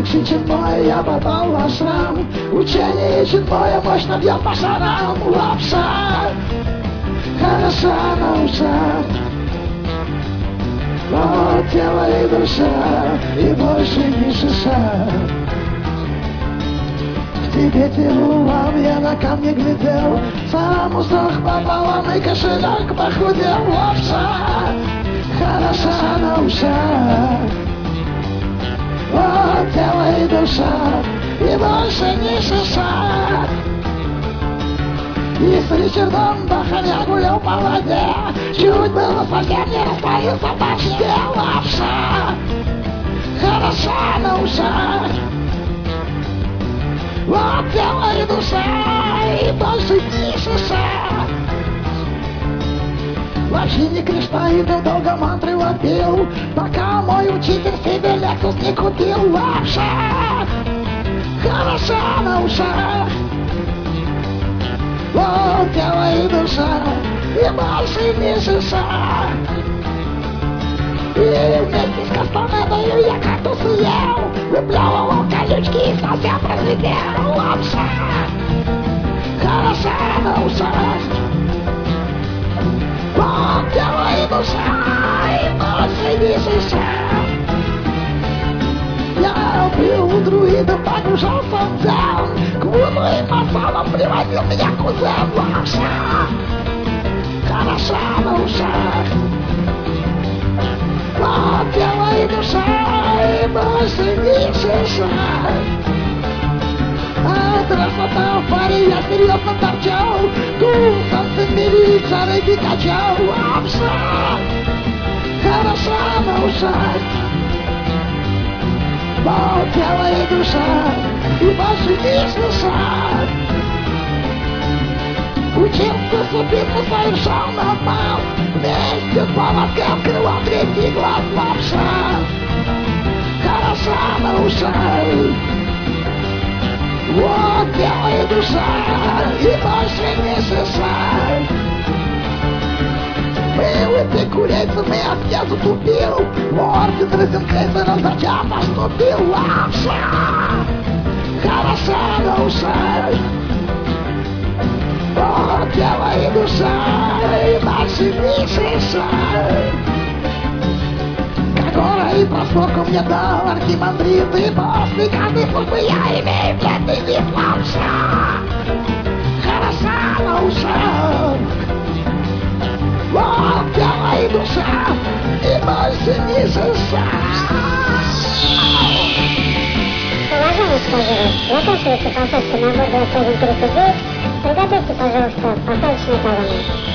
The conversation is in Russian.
лучше, чем мой, я попал в ашрам. Учение чудное мощно бьет по шарам. Лапша хороша на ушах. Но тело и душа, и больше ни шиша. В тебе целовал, я на камне глядел, сам усох пополам и кошелек похудел. Лапша хороша на ушах. Вот тело и душа, и больше ни шиша. И с Ричардом Баханя гулял по воде, чуть было совсем не растворился в дожде. Лапша хороша на ушах. Вот тело и душа, и больше ни шиша. Вообще не Кришнаидов долго мантры вопил, пока мой учитель себе Лексус не купил. Лапша хороша на ушах. Вот тело и душа, и больше не шиша. И вместе с Кастанедою я кактус съел, выплевывал колючки и совсем разлетел. Лапша хороша на ушах. Вот тело и душа, и больше не шиша. Я пил у друидов, погружался в дзен, к вуду и масалам приводил меня кузен. Лапша хороша на ушах. Вот тело и душа, и больше не шиша. А красота в паре я серьезно торчал, тусанцы мири, шарики качал. Лапша хороша на ушах. Вот тело и душа, и больше не шиша. Учился супиться совершенно мал, вместе с поводком открывал третий глаз. Лапша хороша на ушах. Вот тело и душа, и больше не шиша. Был эпикурейцем и отъезд утупил, в орден Розенкрейцером зачем поступил. Лапша хороша на ушах. Вот тело и душа, и больше не шиша. Гора и просмотрку мне дал архимандрит, и после каждой службы я имею бледный вид. Лапша хороша на ушах. Вот тело и душа, и больше не шиша. Уважаемый пассажиры, заканчивается посадка на борт 2139. Приготовьте, пожалуйста, посадочные талоны.